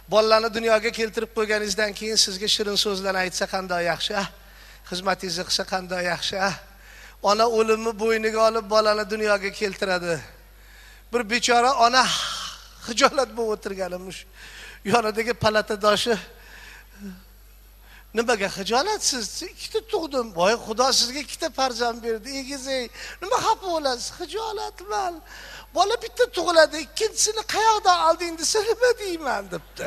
Bolalarni dunyoga keltirib qo'yganingizdan keyin sizga shirin so'zlarni aytsa qanday yaxshi, xizmatingizni qilsa qanday yaxshi. Ona o'limni bo'yniga olib bolani dunyoga keltiradi. Bir bechora ona xijolat bo'lib o'tirganimish. Yonidagi palatadoshi, nimaga xijolatsiz? Ikkita tug'dim. Voy, Xudo sizga ikkita farzand berdi. Egizing, nima xafa bo'lasiz? Xijolatman. Bola bitta tug'iladi, ikkinchisini qayoqdan olding desa nima deyman debdi.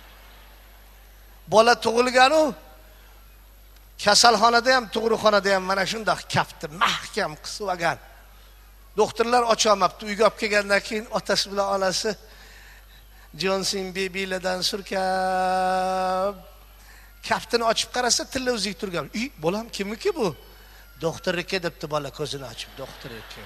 Bola tug'ilgan-u, kasalxonada ham, tug'ruqxonada ham mana shunday kaftni mahkam qisib olgan. Doktorlar ocholmabdi. Uyga olib kelgandan keyin otasi bilan onasi Johnson bebilardan surkab kaftini ochib qarasa, tilla o'zik turgan. Bolam kimniki bu? Doktorniki debdi bola ko'zini ochib, doktorniki.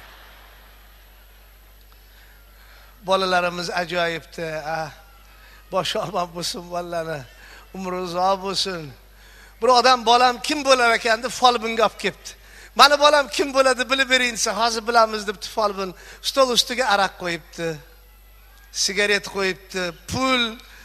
Bolalarimiz ajoyibdi. Boshi omon bo'lsin bolalarni. Umri uzoq bo'lsin. Bir odam bolam kim bo'lar ekan deb folbinga olib ketdi. Mana bolam kim bo'ladi bilib bering desa, hozir bilamiz deb folbin stol ustiga aroq qo'yibdi. Sigaret qo'yibdi, pul,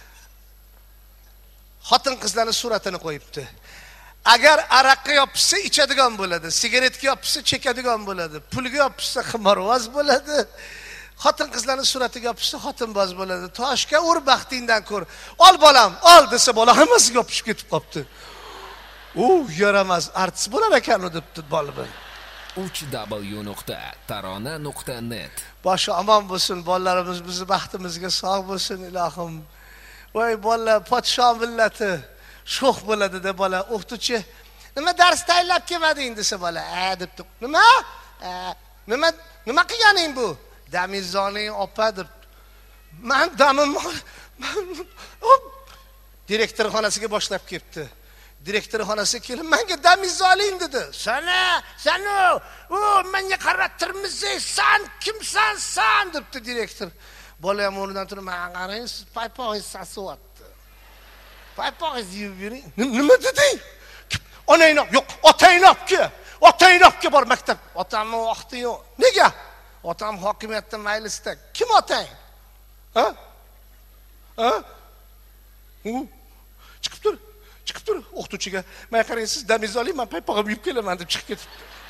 xotin qizlarning suratini qo'yibdi. Agar aroqqa yopishsa ichadigan bo'ladi, sigaretga yopishsa chekadigan bo'ladi, pulga yopishsa qimorvoz bo'ladi, xotin qizlarning suratiga yopishsa xotinboz bo'ladi. Toshga ur baxtingdan ko'r. Ol bolam, ol desa bola hammasiga yopishib ketib qopti. Yaramas, artist bo'lar ekan u debdi bola. www.tarona.net. Boshi omon bo'lsin, bolalarimiz bizning baxtimizga sog' bo'lsin ilohim. Voy bolalar, podsho millati sho'x bo'ladi deb bola o'qituvchi, nima dars tayyorlab kelmading desa bola, debdi. Nima qilganing bu? Damizoning opa deb. Men damim direktor xonasiga boshlab ketdi. Direktor xonasiga kelib, menga damizoling dedi. Sana, menga qarab turmisiz, sen kimsan sen debdi direktor. Bola ham o'rnidan turib, "Men qarang, siz paypog'ingiz sasiyapti. Paypog'ingizni yuvib bering." Nima deding? Onangni, yo'q, otangni olib-ki. Otangni olib bor maktab. Otamning vaqti yo'q. Nega? Otam hokimiyatda maylisda. Kim otang? Chiqib tur. O'qituvchiga, "Men qarang, siz damiz oling, men paypog'imni yuvib kelaman" deb chiqib ketibdi.